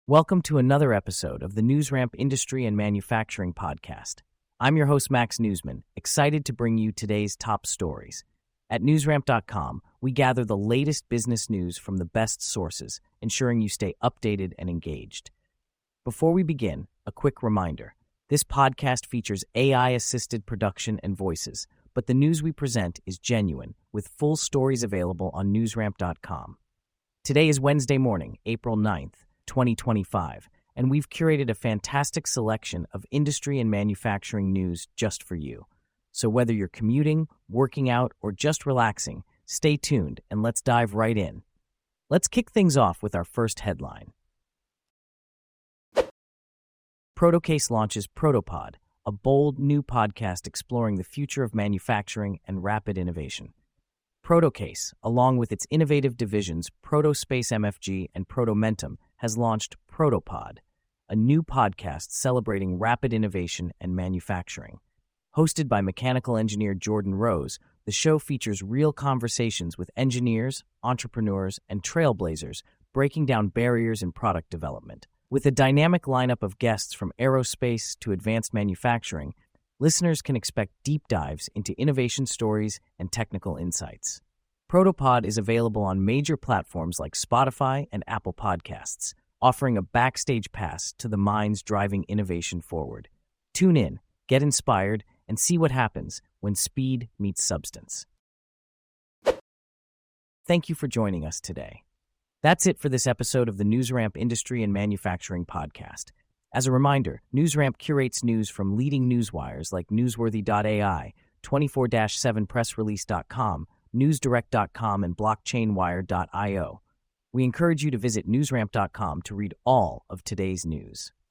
Welcome to another episode of the NewsRamp Industry and Manufacturing Podcast. I'm your host, Max Newsman, excited to bring you today's top stories. At newsramp.com, we gather the latest business news from the best sources, ensuring you stay updated and engaged. Before we begin, a quick reminder. This podcast features AI-assisted production and voices, but the news we present is genuine, with full stories available on newsramp.com. Today is Wednesday morning, April 9th. 2025, and we've curated a fantastic selection of industry and manufacturing news just for you. So whether you're commuting, working out, or just relaxing, stay tuned and let's dive right in. Let's kick things off with our first headline. Protocase launches Protopod, a bold new podcast exploring the future of manufacturing and rapid innovation. Protocase, along with its innovative divisions Protospace MFG and Protomentum, has launched Protopod, a new podcast celebrating rapid innovation and manufacturing. Hosted by mechanical engineer Jordan Rose, the show features real conversations with engineers, entrepreneurs, and trailblazers breaking down barriers in product development. With a dynamic lineup of guests from aerospace to advanced manufacturing, listeners can expect deep dives into innovation stories and technical insights. Protopod is available on major platforms like Spotify and Apple Podcasts, offering a backstage pass to the minds driving innovation forward. Tune in, get inspired, and see what happens when speed meets substance. Thank you for joining us today. That's it for this episode of the NewsRamp Industry and Manufacturing Podcast. As a reminder, NewsRamp curates news from leading newswires like Newsworthy.ai, 24/7pressrelease.com, newsdirect.com, and blockchainwire.io. We encourage you to visit newsramp.com to read all of today's news.